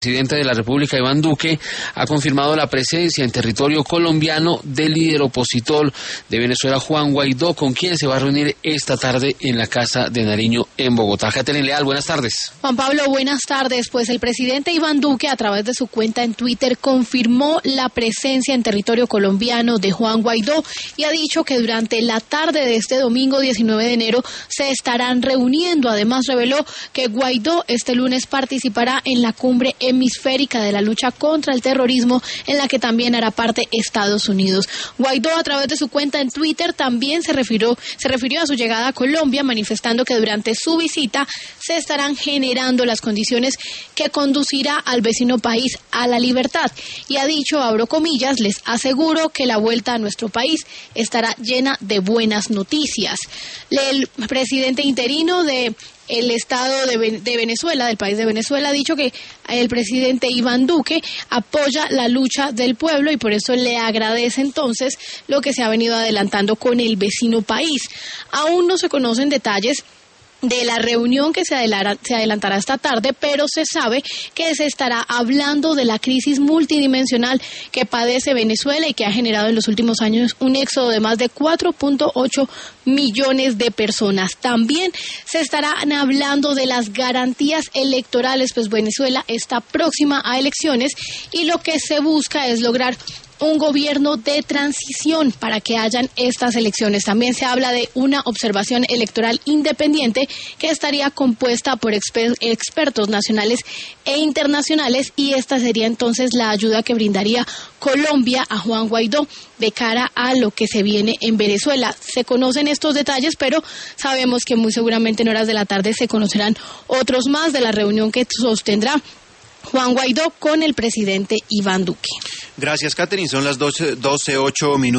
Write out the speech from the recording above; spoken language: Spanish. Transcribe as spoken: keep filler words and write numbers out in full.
El presidente de la República, Iván Duque, ha confirmado la presencia en territorio colombiano del líder opositor de Venezuela, Juan Guaidó, con quien se va a reunir esta tarde en la Casa de Nariño en Bogotá. Catherine Leal, buenas tardes. Juan Pablo, buenas tardes. Pues el presidente Iván Duque, a través de su cuenta en Twitter, confirmó la presencia en territorio colombiano de Juan Guaidó y ha dicho que durante la tarde de este domingo diecinueve de enero se estarán reuniendo. Además, reveló que Guaidó este lunes participará en la cumbre hemisférica de la lucha contra el terrorismo, en la que también hará parte Estados Unidos. Guaidó, a través de su cuenta en Twitter, también se refirió, se refirió a su llegada a Colombia, manifestando que durante su visita se estarán generando las condiciones que conducirá al vecino país a la libertad. Y ha dicho, abro comillas, les aseguro que la vuelta a nuestro país estará llena de buenas noticias. El presidente interino de el Estado de, de Venezuela, del país de Venezuela, ha dicho que el presidente Iván Duque apoya la lucha del pueblo y por eso le agradece entonces lo que se ha venido adelantando con el vecino país. Aún no se conocen detalles de la reunión que se adelantará esta tarde, pero se sabe que se estará hablando de la crisis multidimensional que padece Venezuela y que ha generado en los últimos años un éxodo de más de cuatro punto ocho millones de personas. También se estarán hablando de las garantías electorales, pues Venezuela está próxima a elecciones y lo que se busca es lograr un gobierno de transición para que hayan estas elecciones. También se habla de una observación electoral independiente que estaría compuesta por exper- expertos nacionales e internacionales, y esta sería entonces la ayuda que brindaría Colombia a Juan Guaidó de cara a lo que se viene en Venezuela. Se conocen estos detalles, pero sabemos que muy seguramente en horas de la tarde se conocerán otros más de la reunión que sostendrá Juan Guaidó con el presidente Iván Duque. Gracias, Catherine. Son las doce, doce, ocho minutos.